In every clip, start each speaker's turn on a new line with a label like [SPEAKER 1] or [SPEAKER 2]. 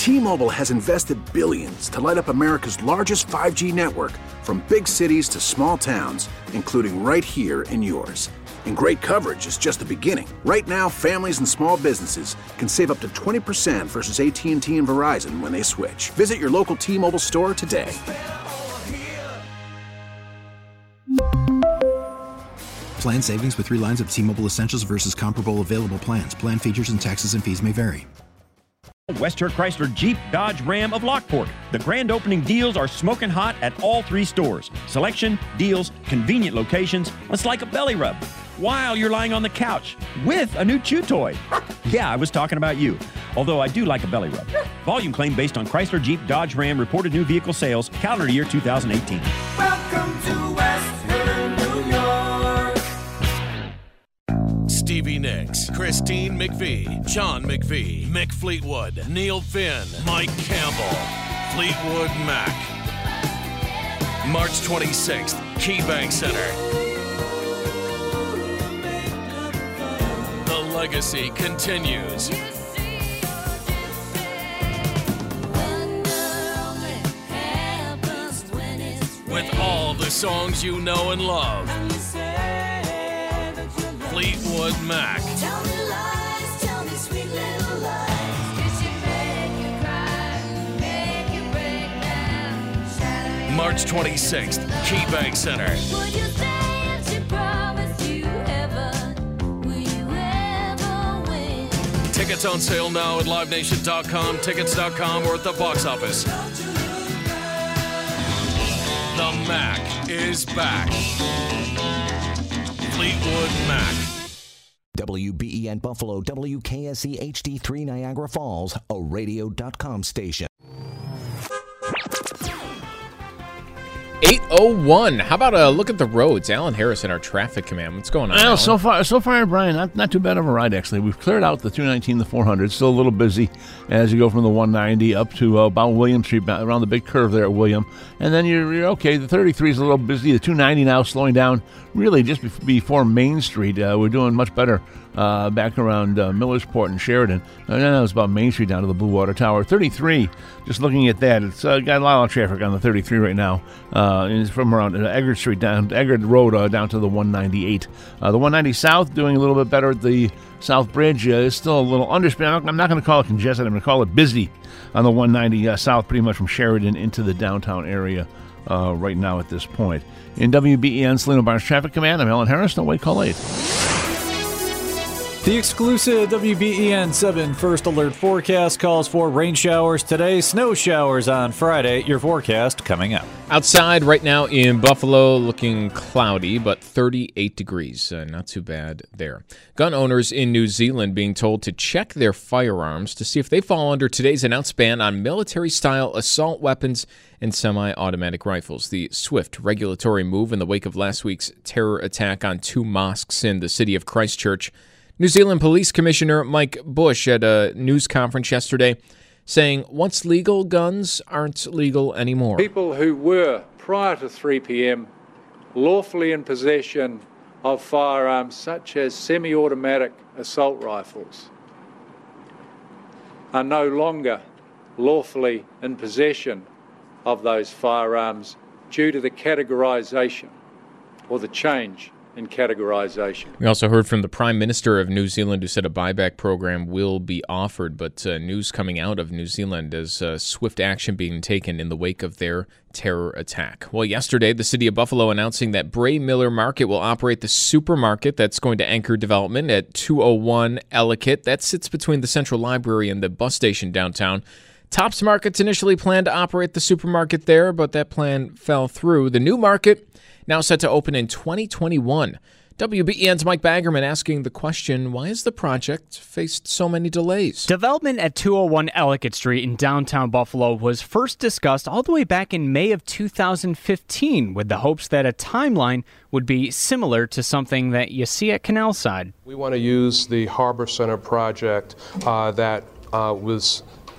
[SPEAKER 1] T-Mobile has invested billions to light up America's largest 5G network, from big cities to small towns, including right here in yours. And great coverage is just the beginning. Right now, families and small businesses can save up to 20% versus AT&T and Verizon when they switch. Visit your local T-Mobile store today.
[SPEAKER 2] Plan savings with 3 lines of T-Mobile Essentials versus comparable available plans. Plan features and taxes and fees may vary.
[SPEAKER 3] Western Chrysler Jeep Dodge Ram of Lockport. The grand opening deals are smoking hot at all 3 stores. Selection, deals, convenient locations. It's like a belly rub while you're lying on the couch with a new chew toy. Yeah, I was talking about you. Although I do like a belly rub. Volume claim based on Chrysler Jeep Dodge Ram reported new vehicle sales, calendar year 2018.
[SPEAKER 4] Welcome to Western New York.
[SPEAKER 5] Stevie Nicks, Christine McVie, John McVie, Mick Fleetwood, Neil Finn, Mike Campbell, Fleetwood Mac. March 26th, KeyBank Center. The legacy continues. With all the songs you know and love. Fleetwood Mac.
[SPEAKER 4] Tell me lies, tell me sweet little lies. Kiss you, make you cry, make you break down.
[SPEAKER 5] March 26th, KeyBank Center.
[SPEAKER 4] Would you say if she promised you ever, will you ever win?
[SPEAKER 5] Tickets on sale now at LiveNation.com, Tickets.com, or at the box office. The Mac is back. Fleetwood Mac.
[SPEAKER 6] WBEN Buffalo, WKSE HD3 Niagara Falls, a radio.com station.
[SPEAKER 7] 8:01. How about a look at the roads? Alan Harrison, our traffic command. What's going on?
[SPEAKER 8] Well, so far, Brian, not too bad of a ride, actually. We've cleared out the 219, the 400. Still a little busy as you go from the 190 up to about William Street, around the big curve there at William. And then you're okay. The 33 is a little busy. The 290 now slowing down really just before Main Street. We're doing much better back around Millersport and Sheridan. And then it was about Main Street down to the Blue Water Tower. 33, just looking at that, it's got a lot of traffic on the 33 right now. It's from around Eggert Street down, Eggert Road down to the 198. The 190 South doing a little bit better at the South Bridge. Is still a little underspent. I'm not going to call it congested. I'm going to call it busy on the 190 South, pretty much from Sheridan into the downtown area right now at this point. In WBEN Salino Barnes Traffic Command, I'm Alan Harris. Don't wait, call 8.
[SPEAKER 9] The exclusive WBEN 7 First Alert forecast calls for rain showers today, snow showers on Friday. Your forecast coming up.
[SPEAKER 7] Outside right now in Buffalo, looking cloudy, but 38 degrees. Not too bad there. Gun owners in New Zealand being told to check their firearms to see if they fall under today's announced ban on military-style assault weapons and semi-automatic rifles. The swift regulatory move in the wake of last week's terror attack on 2 mosques in the city of Christchurch. New Zealand Police Commissioner Mike Bush at a news conference yesterday saying once legal, guns aren't legal anymore.
[SPEAKER 10] People who were, prior to 3 p.m., lawfully in possession of firearms such as semi-automatic assault rifles are no longer lawfully in possession of those firearms due to the categorisation or the change in categorization.
[SPEAKER 7] We also heard from the Prime Minister of New Zealand, who said a buyback program will be offered, but news coming out of New Zealand as swift action being taken in the wake of their terror attack. Well, yesterday, the city of Buffalo announcing that Bray Miller Market will operate the supermarket that's going to anchor development at 201 Ellicott. That sits between the Central Library and the bus station downtown. Tops Markets initially planned to operate the supermarket there, but that plan fell through. The new market now set to open in 2021. WBEN's Mike Baggerman asking the question, why has the project faced so many delays?
[SPEAKER 11] Development at 201 Ellicott Street in downtown Buffalo was first discussed all the way back in May of 2015 with the hopes that a timeline would be similar to something that you see at Canalside.
[SPEAKER 12] We want to use the Harbor Center project that was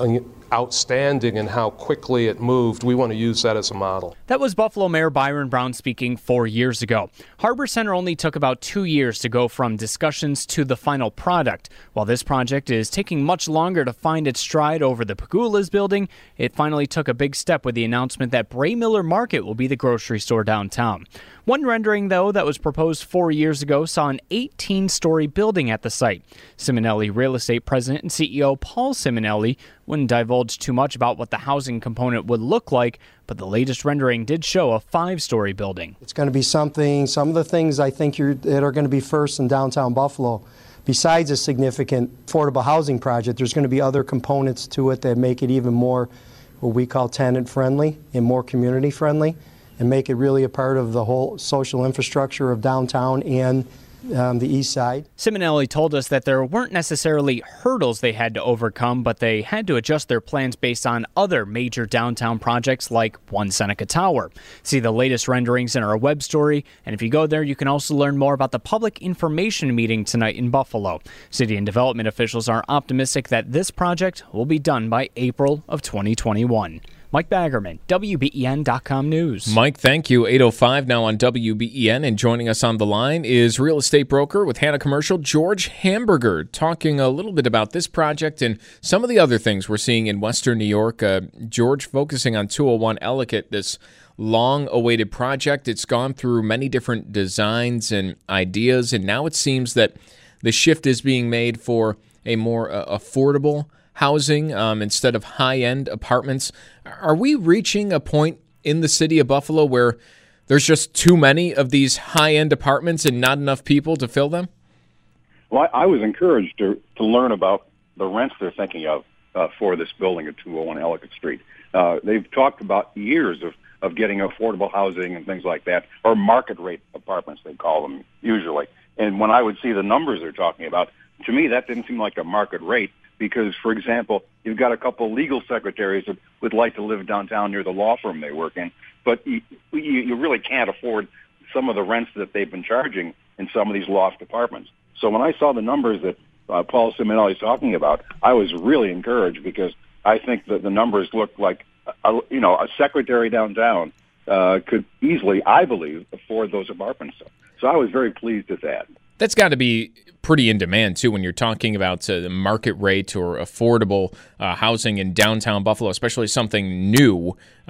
[SPEAKER 12] outstanding in how quickly it moved. We want to use that as a model.
[SPEAKER 11] That was Buffalo Mayor Byron Brown speaking 4 years ago. Harbor Center only took about 2 years to go from discussions to the final product. While this project is taking much longer to find its stride over the Pagulas building, it finally took a big step with the announcement that Bray Miller Market will be the grocery store downtown. One rendering, though, that was proposed 4 years ago saw an 18-story building at the site. Simonelli Real Estate President and CEO Paul Simonelli wouldn't divulge too much about what the housing component would look like, but the latest rendering did show a 5-story building.
[SPEAKER 13] It's going to be some of the things I think that are going to be first in downtown Buffalo. Besides a significant affordable housing project, there's going to be other components to it that make it even more what we call tenant-friendly and more community-friendly, and make it really a part of the whole social infrastructure of downtown and the east side.
[SPEAKER 11] Simonelli told us that there weren't necessarily hurdles they had to overcome, but they had to adjust their plans based on other major downtown projects like One Seneca Tower. See the latest renderings in our web story, and if you go there, you can also learn more about the public information meeting tonight in Buffalo. City and development officials are optimistic that this project will be done by April of 2021. Mike Baggerman, WBEN.com News.
[SPEAKER 7] Mike, thank you. 8:05 now on WBEN, and joining us on the line is real estate broker with Hannah Commercial, George Hamburger, talking a little bit about this project and some of the other things we're seeing in Western New York. George, focusing on 201 Ellicott, this long-awaited project. It's gone through many different designs and ideas, and now it seems that the shift is being made for a more affordable housing instead of high-end apartments. Are we reaching a point in the city of Buffalo where there's just too many of these high-end apartments and not enough people to fill them?
[SPEAKER 14] Well, I was encouraged to learn about the rents they're thinking of for this building at 201 Ellicott Street. They've talked about years of getting affordable housing and things like that, or market rate apartments, they call them usually. And when I would see the numbers they're talking about, to me that didn't seem like a market rate. Because, for example, you've got a couple legal secretaries that would like to live downtown near the law firm they work in, but you really can't afford some of the rents that they've been charging in some of these loft apartments. So when I saw the numbers that Paul Simonelli is talking about, I was really encouraged because I think that the numbers look like, a secretary downtown could easily, I believe, afford those apartments. So I was very pleased at that.
[SPEAKER 7] That's got to be pretty in demand, too, when you're talking about the market rate or affordable housing in downtown Buffalo, especially something new.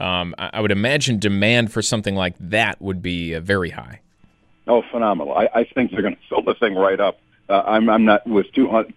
[SPEAKER 7] I would imagine demand for something like that would be very high.
[SPEAKER 14] Oh, phenomenal. I think they're going to fill the thing right up. I'm not with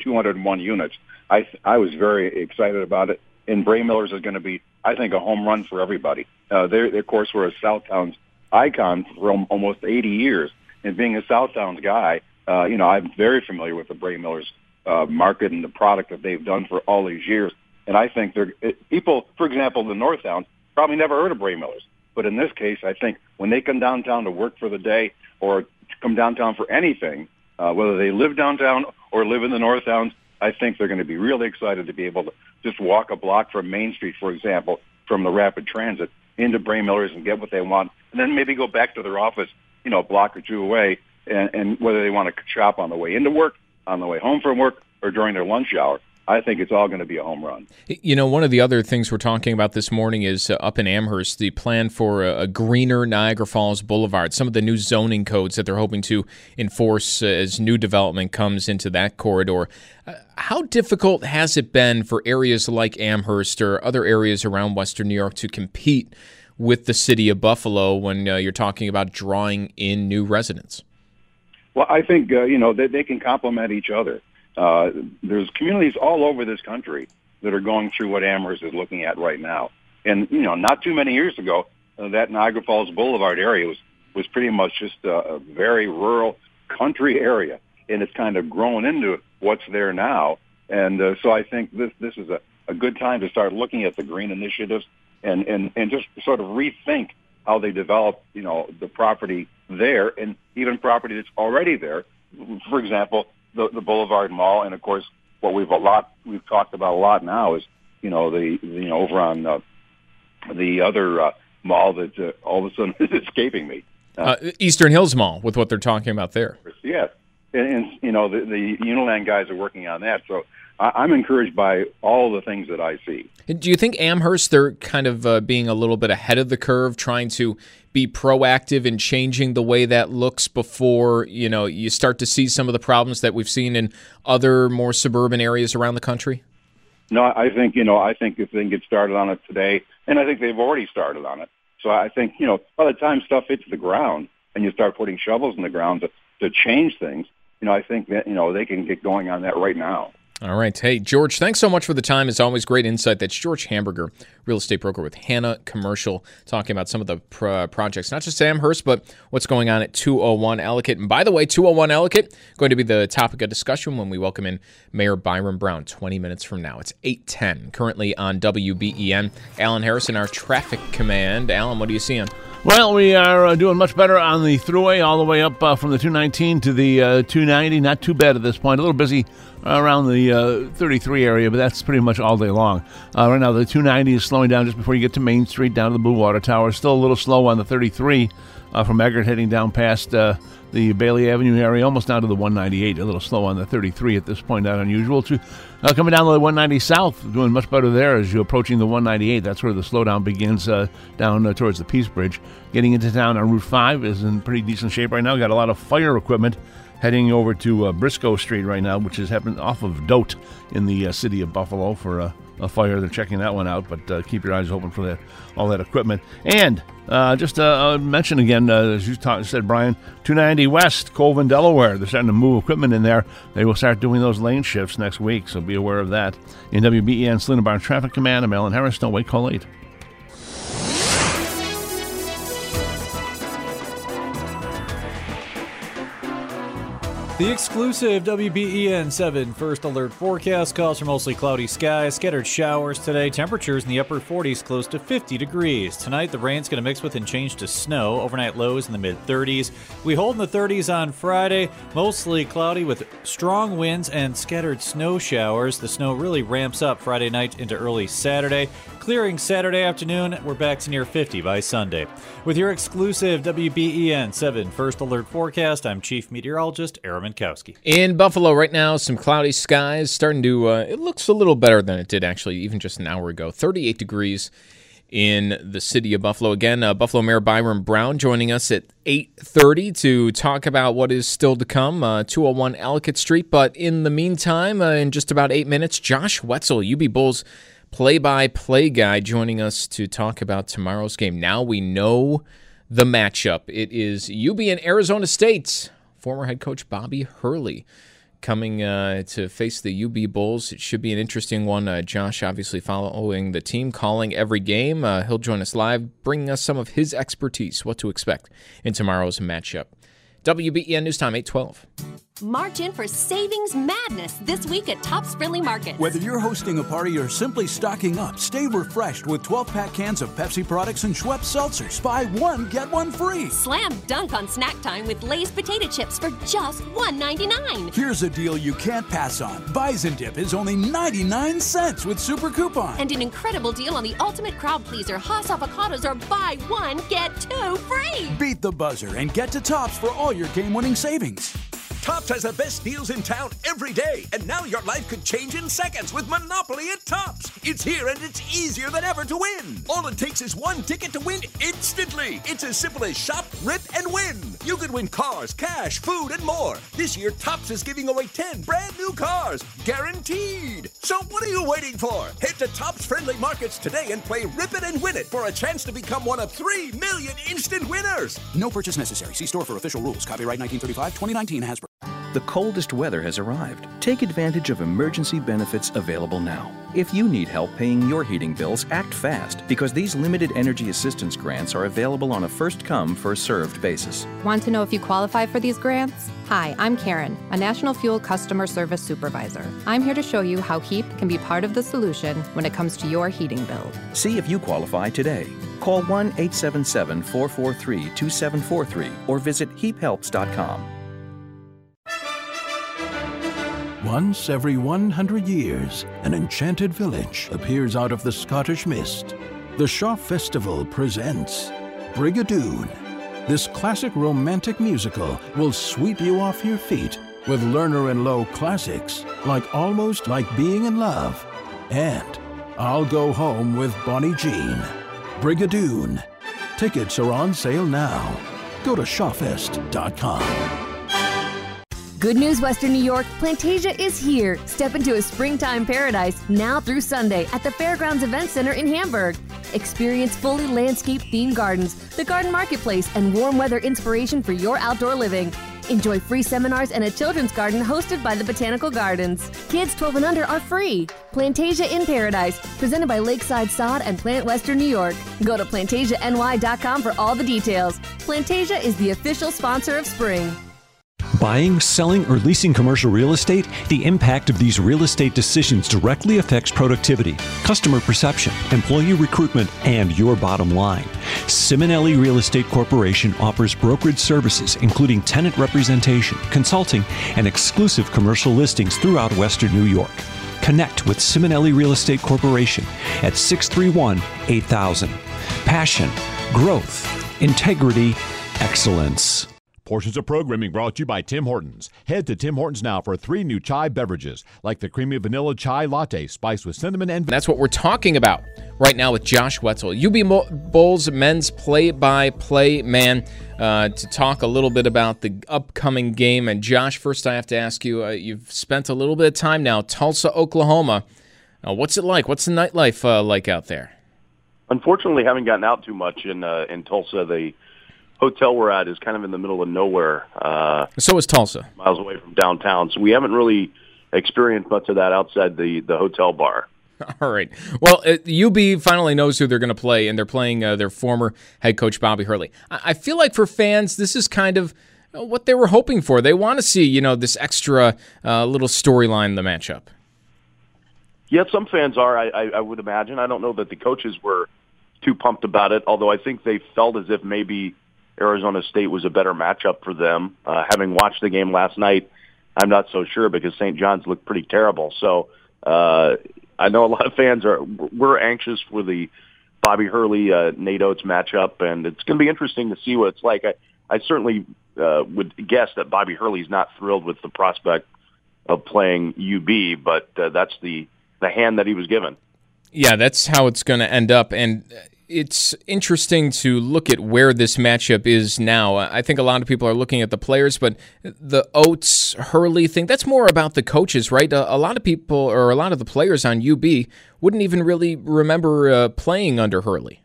[SPEAKER 14] 201 units. I was very excited about it. And Bray Miller's is going to be, I think, a home run for everybody. They, of course, were a Southtowns icon for almost 80 years. And being a Southtowns guy, I'm very familiar with the Bray Miller's market and the product that they've done for all these years. And I think people, for example, the Northtowns, probably never heard of Bray Miller's. But in this case, I think when they come downtown to work for the day or come downtown for anything, whether they live downtown or live in the Northtowns, I think they're going to be really excited to be able to just walk a block from Main Street, for example, from the Rapid Transit into Bray Miller's and get what they want, and then maybe go back to their office, a block or two away, and whether they want to shop on the way into work, on the way home from work, or during their lunch hour. I think it's all going to be a home run.
[SPEAKER 7] One of the other things we're talking about this morning is up in Amherst, the plan for a greener Niagara Falls Boulevard, some of the new zoning codes that they're hoping to enforce as new development comes into that corridor. How difficult has it been for areas like Amherst or other areas around Western New York to compete with the city of Buffalo when you're talking about drawing in new residents?
[SPEAKER 14] Well, I think, they can complement each other. There's communities all over this country that are going through what Amherst is looking at right now. And, not too many years ago, that Niagara Falls Boulevard area was pretty much just a very rural country area. And it's kind of grown into what's there now. And so I think this is a good time to start looking at the green initiatives and just sort of rethink how they develop, the property there and even property that's already there. For example, the Boulevard Mall, and of course, what we've talked about a lot now is, over on the other mall that all of a sudden is escaping me.
[SPEAKER 7] Eastern Hills Mall, with what they're talking about there.
[SPEAKER 14] Yes, and the Uniland guys are working on that. So I'm encouraged by all the things that I see.
[SPEAKER 7] Do you think Amherst, they're kind of being a little bit ahead of the curve, trying to be proactive in changing the way that looks before, you start to see some of the problems that we've seen in other more suburban areas around the country?
[SPEAKER 14] No, I think if they can get started on it today, and I think they've already started on it. So I think, by the time stuff hits the ground and you start putting shovels in the ground to change things, I think that, they can get going on that right now.
[SPEAKER 7] All right. Hey, George, thanks so much for the time. It's always great insight. That's George Hamburger, real estate broker with Hannah Commercial, talking about some of the projects, not just Amherst, but what's going on at 201 Ellicott. And by the way, 201 Ellicott going to be the topic of discussion when we welcome in Mayor Byron Brown 20 minutes from now. It's 8:10, currently on WBEN. Alan Harrison, our traffic command. Alan, what are you seeing?
[SPEAKER 8] Well, we are doing much better on the thruway all the way up from the 219 to the 290. Not too bad at this point. A little busy around the 33 area, but that's pretty much all day long. Right now, the 290 is slowing down just before you get to Main Street, down to the Blue Water Tower. Still a little slow on the 33 from Eggert heading down past the Bailey Avenue area, almost down to the 198. A little slow on the 33 at this point, not unusual. Coming down to the 190 south, doing much better there as you're approaching the 198. That's where the slowdown begins down towards the Peace Bridge. Getting into town on Route 5 is in pretty decent shape right now. Got a lot of fire equipment heading over to Briscoe Street right now, which is happening off of Dote in the city of Buffalo for a fire. They're checking that one out, but keep your eyes open for all that equipment. And just mention again, as you said, Brian, 290 West, Colvin, Delaware. They're starting to move equipment in there. They will start doing those lane shifts next week, so be aware of that. In WBEN Selena Barnes Traffic Command, I'm Alan Harris. Don't wait, call 8.
[SPEAKER 9] The exclusive WBEN 7 First Alert forecast calls for mostly cloudy skies, scattered showers today, temperatures in the upper 40s close to 50 degrees. Tonight, the rain's going to mix with and change to snow, overnight lows in the mid-30s. We hold in the 30s on Friday, mostly cloudy with strong winds and scattered snow showers. The snow really ramps up Friday night into early Saturday. Clearing Saturday afternoon, we're back to near 50 by Sunday. With your exclusive WBEN 7 First Alert forecast, I'm Chief Meteorologist Aaron Minkowski.
[SPEAKER 7] In Buffalo right now, some cloudy skies starting to, it looks a little better than it did actually even just an hour ago. 38 degrees in the city of Buffalo. Again, Buffalo Mayor Byron Brown joining us at 8:30 to talk about what is still to come, 201 Ellicott Street. But in the meantime, in just about 8 minutes, Josh Wetzel, UB Bulls play-by-play guy, joining us to talk about tomorrow's game. Now we know the matchup. It is UB and Arizona State. Former head coach Bobby Hurley coming to face the UB Bulls. It should be an interesting one. Josh obviously following the team, calling every game. He'll join us live, bringing us some of his expertise, what to expect in tomorrow's matchup. WBEN News Time, 8:12.
[SPEAKER 15] March in for savings madness this week at Tops Friendly Markets.
[SPEAKER 16] Whether you're hosting a party or simply stocking up, stay refreshed with 12-pack cans of Pepsi products and Schweppes seltzers. Buy one, get one free.
[SPEAKER 15] Slam dunk on snack time with Lay's potato chips for just $1.99.
[SPEAKER 16] Here's a deal you can't pass on. Bison Dip is only 99 cents with Super Coupon.
[SPEAKER 15] And an incredible deal on the ultimate crowd pleaser, Haas avocados, are buy one, get two free.
[SPEAKER 16] Beat the buzzer and get to Tops for all your game-winning savings.
[SPEAKER 17] Tops has the best deals in town every day, and now your life could change in seconds with Monopoly at Tops. It's here and it's easier than ever to win. All it takes is one ticket to win instantly. It's as simple as shop, rip, and win. You could win cars, cash, food, and more. This year, Tops is giving away 10 brand new cars, guaranteed. So what are you waiting for? Head to Tops Friendly Markets today and play Rip It and Win It for a chance to become one of 3 million instant winners.
[SPEAKER 16] No purchase necessary. See store for official rules. Copyright 1935, 2019 Hasbro.
[SPEAKER 18] The coldest weather has arrived. Take advantage of emergency benefits available now. If you need help paying your heating bills, act fast, because these limited energy assistance grants are available on a first-come, first-served basis.
[SPEAKER 19] Want to know if you qualify for these grants? Hi, I'm Karen, a National Fuel Customer Service Supervisor. I'm here to show you how HEAP can be part of the solution when it comes to your heating bill.
[SPEAKER 18] See if you qualify today. Call 1-877-443-2743 or visit heaphelps.com.
[SPEAKER 20] Once every 100 years, an enchanted village appears out of the Scottish mist. The Shaw Festival presents Brigadoon. This classic romantic musical will sweep you off your feet with Lerner and Loewe classics almost like being in love, and I'll Go Home with Bonnie Jean. Brigadoon. Tickets are on sale now. Go to shawfest.com.
[SPEAKER 21] Good news, Western New York. Plantasia is here. Step into a springtime paradise now through Sunday at the Fairgrounds Event Center in Hamburg. Experience fully landscaped themed gardens, the garden marketplace, and warm weather inspiration for your outdoor living. Enjoy free seminars and a children's garden hosted by the Botanical Gardens. Kids 12 and under are free. Plantasia in Paradise, presented by Lakeside Sod and Plant Western New York. Go to PlantasiaNY.com for all the details. Plantasia is the official sponsor of spring.
[SPEAKER 22] Buying, selling, or leasing commercial real estate? The impact of these real estate decisions directly affects productivity, customer perception, employee recruitment, and your bottom line. Simonelli Real Estate Corporation offers brokerage services including tenant representation, consulting, and exclusive commercial listings throughout Western New York. Connect with Simonelli Real Estate Corporation at 631-8000. Passion, growth, integrity, excellence.
[SPEAKER 23] Portions of programming brought to you by Tim Hortons. Head to Tim Hortons now for 3 new chai beverages, like the creamy vanilla chai latte spiced with cinnamon and...
[SPEAKER 7] That's what we're talking about right now with Josh Wetzel, UB Bulls men's play-by-play man, to talk a little bit about the upcoming game. And Josh, first I have to ask you, you've spent a little bit of time now, Tulsa, Oklahoma. What's it like? What's the nightlife like out there?
[SPEAKER 24] Unfortunately, haven't gotten out too much in Tulsa. The hotel we're at is kind of in the middle of nowhere.
[SPEAKER 7] So is Tulsa.
[SPEAKER 24] Miles away from downtown. So we haven't really experienced much of that outside the hotel bar.
[SPEAKER 7] All right. Well, UB finally knows who they're going to play, and they're playing their former head coach, Bobby Hurley. I feel like for fans, this is kind of what they were hoping for. They want to see, this extra little storyline in the matchup.
[SPEAKER 24] Yeah, some fans are, I would imagine. I don't know that the coaches were too pumped about it, although I think they felt as if maybe Arizona State was a better matchup for them. Having watched the game last night, I'm not so sure because St. John's looked pretty terrible. So I know a lot of fans we're anxious for the Bobby Hurley, Nate Oates matchup, and it's going to be interesting to see what it's like. I certainly would guess that Bobby Hurley's not thrilled with the prospect of playing UB, but that's the hand that he was given.
[SPEAKER 7] Yeah, that's how it's going to end up, and it's interesting to look at where this matchup is now. I think a lot of people are looking at the players, but the Oates, Hurley thing, that's more about the coaches, right? A lot of people, or a lot of the players on UB, wouldn't even really remember playing under Hurley.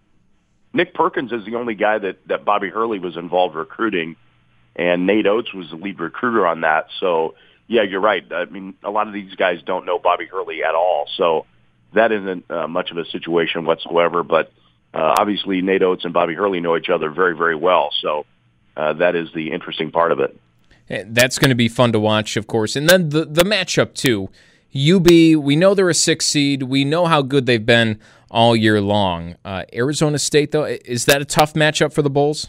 [SPEAKER 24] Nick Perkins is the only guy that Bobby Hurley was involved recruiting, and Nate Oates was the lead recruiter on that. So, yeah, you're right. I mean, a lot of these guys don't know Bobby Hurley at all, so that isn't much of a situation whatsoever, but obviously Nate Oates and Bobby Hurley know each other very, very well, so that is the interesting part of it.
[SPEAKER 7] That's going to be fun to watch, of course. And then the matchup, too. UB, we know they're a 6 seed. We know how good they've been all year long. Arizona State, though, is that a tough matchup for the Bulls?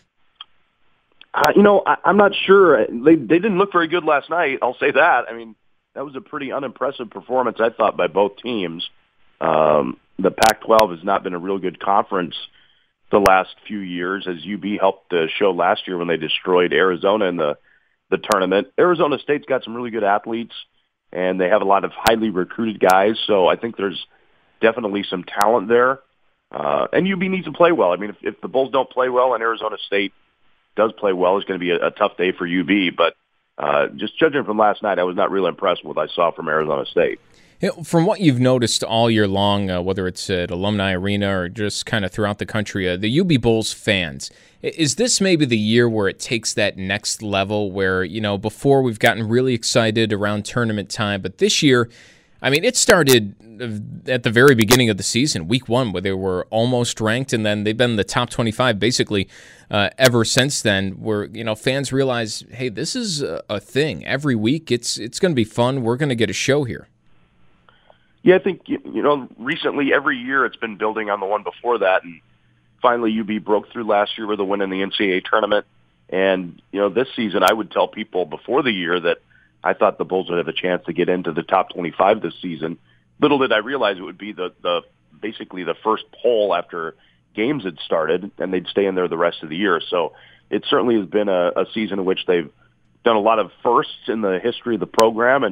[SPEAKER 24] I'm not sure. They didn't look very good last night, I'll say that. I mean, that was a pretty unimpressive performance, I thought, by both teams. The Pac-12 has not been a real good conference the last few years, as UB helped show last year when they destroyed Arizona in the tournament. Arizona State's got some really good athletes, and they have a lot of highly recruited guys, so I think there's definitely some talent there. And UB needs to play well. I mean, if the Bulls don't play well and Arizona State does play well, it's going to be a tough day for UB, but just judging from last night, I was not real impressed with what I saw from Arizona State.
[SPEAKER 7] From what you've noticed all year long, whether it's at Alumni Arena or just kind of throughout the country, the UB Bulls fans, is this maybe the year where it takes that next level where, before we've gotten really excited around tournament time, but this year, I mean, it started at the very beginning of the season, week 1, where they were almost ranked, and then they've been in the top 25 basically ever since then, where, fans realize, hey, this is a thing. Every week, it's going to be fun. We're going to get a show here.
[SPEAKER 24] Yeah, I think, recently every year it's been building on the one before that, and finally UB broke through last year with a win in the NCAA tournament. And, this season I would tell people before the year that I thought the Bulls would have a chance to get into the top 25 this season. Little did I realize it would be the basically the first poll after games had started, and they'd stay in there the rest of the year. So it certainly has been a season in which they've done a lot of firsts in the history of the program, and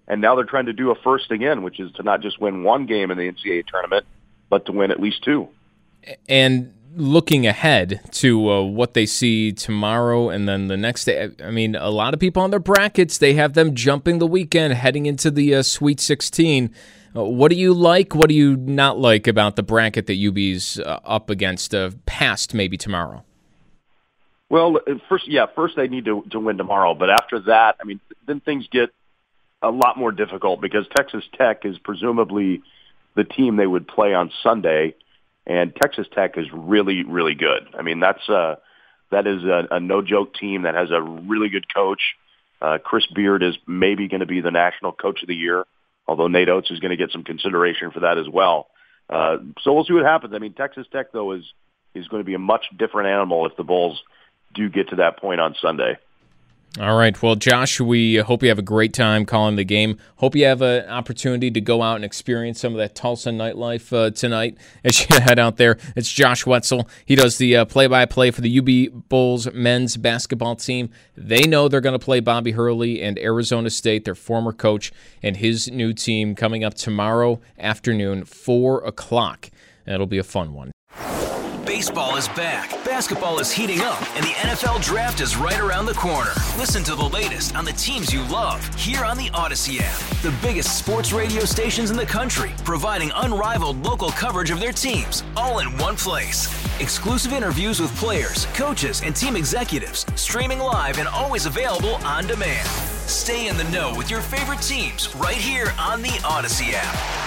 [SPEAKER 24] And now they're trying to do a first again, which is to not just win one game in the NCAA tournament, but to win at least two.
[SPEAKER 7] And looking ahead to what they see tomorrow and then the next day, I mean, a lot of people on their brackets, they have them jumping the weekend, heading into the Sweet 16. What do you like? What do you not like about the bracket that UB's up against past maybe tomorrow?
[SPEAKER 24] Well, first they need to win tomorrow. But after that, I mean, then things get a lot more difficult because Texas Tech is presumably the team they would play on Sunday. And Texas Tech is really, really good. I mean, that is a no-joke team that has a really good coach. Chris Beard is maybe going to be the national coach of the year, although Nate Oates is going to get some consideration for that as well. So we'll see what happens. I mean, Texas Tech, though, is going to be a much different animal if the Bulls do get to that point on Sunday.
[SPEAKER 7] All right. Well, Josh, we hope you have a great time calling the game. Hope you have an opportunity to go out and experience some of that Tulsa nightlife tonight as you head out there. It's Josh Wetzel. He does the play-by-play for the UB Bulls men's basketball team. They know they're going to play Bobby Hurley and Arizona State, their former coach, and his new team coming up tomorrow afternoon, 4 o'clock. That'll be a fun one.
[SPEAKER 1] Baseball is back, basketball is heating up, and the NFL Draft is right around the corner. Listen to the latest on the teams you love here on the Odyssey app. The biggest sports radio stations in the country, providing unrivaled local coverage of their teams, all in one place. Exclusive interviews with players, coaches, and team executives, streaming live and always available on demand. Stay in the know with your favorite teams right here on the Odyssey app.